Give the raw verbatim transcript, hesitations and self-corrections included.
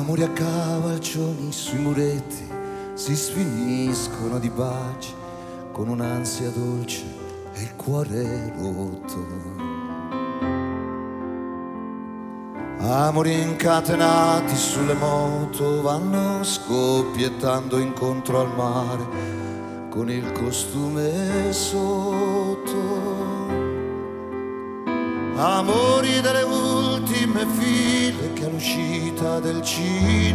Amori a cavalcioni sui muretti si sfiniscono di baci con un'ansia dolce e il cuore rotto. Amori incatenati sulle moto vanno scoppiettando incontro al mare con il costume sotto. Amori delle ultime file che all'uscita del cinema